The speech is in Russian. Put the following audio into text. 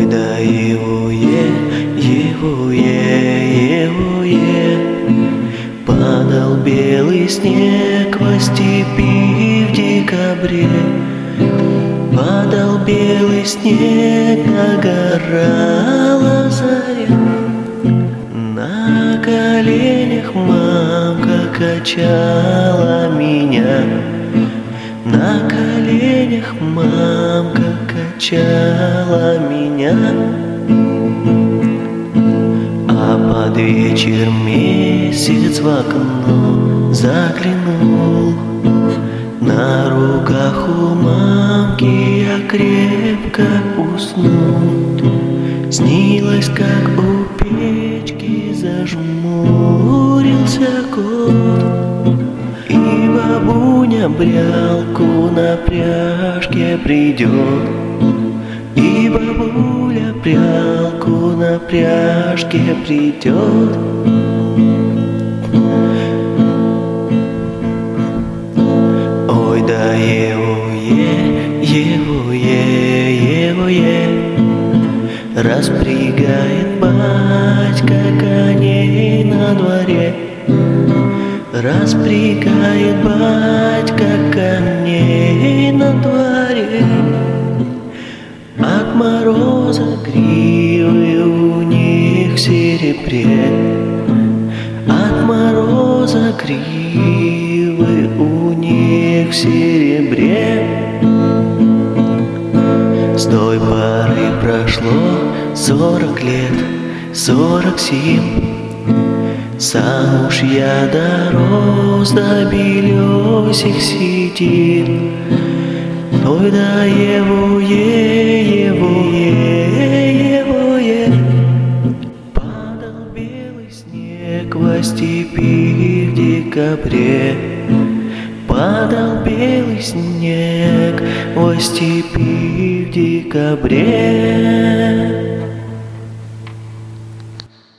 Ой, да его-е, падал белый снег во степи в декабре. Падал белый снег, догорала заря. На коленях мамка качала меня. На коленях мамка качала меня. А под вечер месяц в окно заглянул. На руках у мамки я крепко уснул. Снилось, как у печки зажмурился кот, и бабуня прялку на пряжке придет. И бабуля прялку на пряжке придет. Ой, да его-е, распрягает батька коней на дворе. Распрягает батька коней на дворе. От мороза гривы у них в серебре. От мороза гривы у них в серебре. С той поры прошло 40 лет, 47. Сам уж я дорос, до белесик сидит. Ой, да его-е, падал белый снег во степи в декабре. Падал белый снег во степи в декабре.